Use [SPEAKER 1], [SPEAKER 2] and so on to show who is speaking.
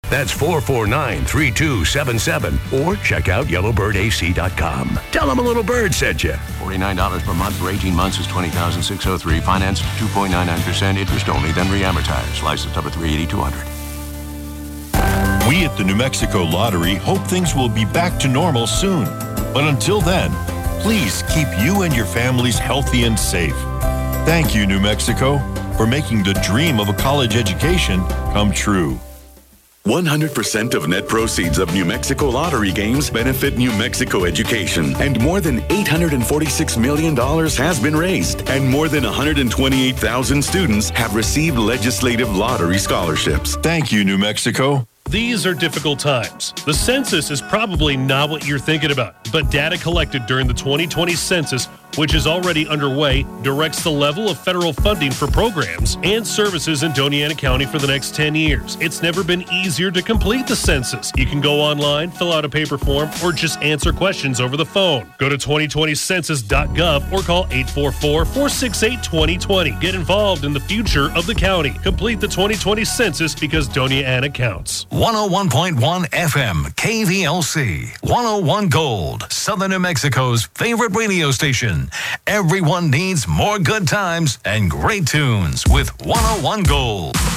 [SPEAKER 1] That's 449-3277. Or check out yellowbirdac.com. Tell them a little bird sent you.
[SPEAKER 2] $49 per month for 18 months is $20,603. Financed 2.99% interest only, then reamortized. License number 38200.
[SPEAKER 3] We at the New Mexico Lottery hope things will be back to normal soon. But until then, please keep you and your families healthy and safe. Thank you, New Mexico, for making the dream of a college education come true.
[SPEAKER 4] 100% of net proceeds of New Mexico Lottery games benefit New Mexico education, and more than $846 million has been raised, and more than 128,000 students have received legislative lottery scholarships.
[SPEAKER 3] Thank you, New Mexico.
[SPEAKER 5] These are difficult times. The census is probably not what you're thinking about, but data collected during the 2020 census, which is already underway, directs the level of federal funding for programs and services in Doña Ana County for the next 10 years. It's never been easier to complete the census. You can go online, fill out a paper form, or just answer questions over the phone. Go to 2020census.gov or call 844-468-2020. Get involved in the future of the county. Complete the 2020 census because Doña Ana counts.
[SPEAKER 6] 101.1 FM, KVLC, 101 Gold, Southern New Mexico's favorite radio station. Everyone needs more good times and great tunes with 101 Gold.